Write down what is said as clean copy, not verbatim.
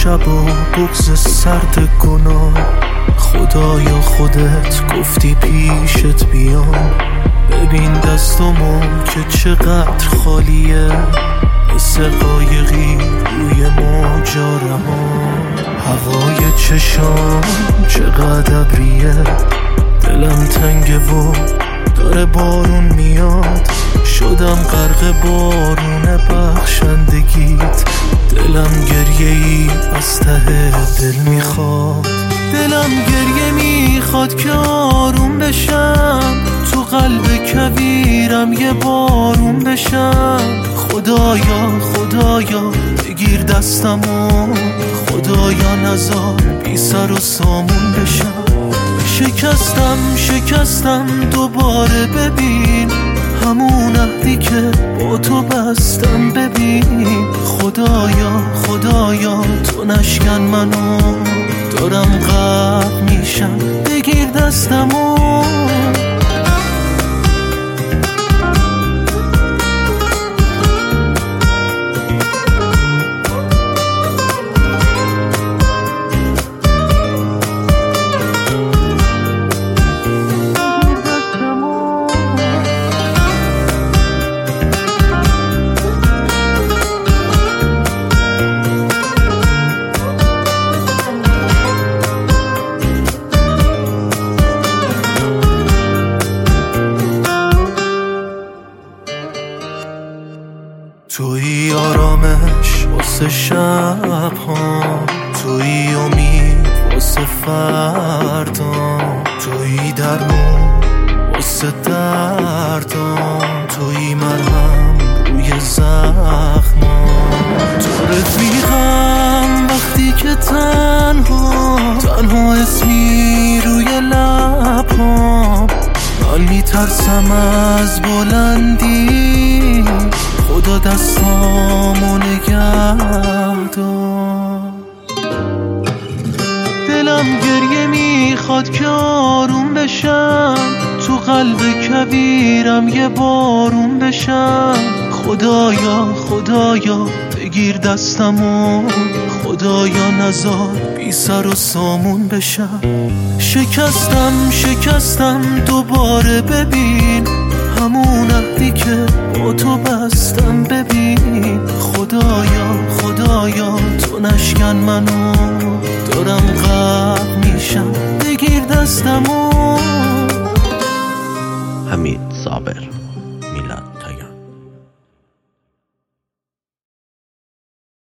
شب و بغض سرد گناه، خدایا خودت گفتی پیشت بیام. ببین دستمو که چقدر خالیه، مثل قایقی روی موجا رها. هوای چشام چقدر ابریه، دلم تنگه و داره بارون میاد. شدم غرق بارون بخشندگیت، دلم گریه ای از ته دل میخواد. دلم گریه میخواد که آروم بشم، تو قلب کویرم یه بارون بشم. خدایا خدایا بگیر دستمو، خدایا نذار بی سر و سامون بشم. شکستم دوباره ببین، همون عهدی که با تو بستم ببین. خدایا تو نشکن منو، دارم غرق میشم بگیر دستمو. تویی آرامش واسه شب ها، تویی امید واسه فردا، تویی درمون واسه دردام، تویی مرهم روی زخما. تو رفیقم وقتی که تنها اسمی روی لبام. من میترسم از بلندی، خدا دستامو نگه دار. دلم گریه میخواد که آروم بشم، تو قلب کویرم یه بارون بشم. خدایا بگیر دستمو، خدایا نذار بی سر و سامون بشم. شکستم دوباره ببین، همون عهدی که با تو بستم ببین. خدایا تو نشکن منو، دارم غرق میشم بگیر دستمو. حمید صابر، میلاد تایم.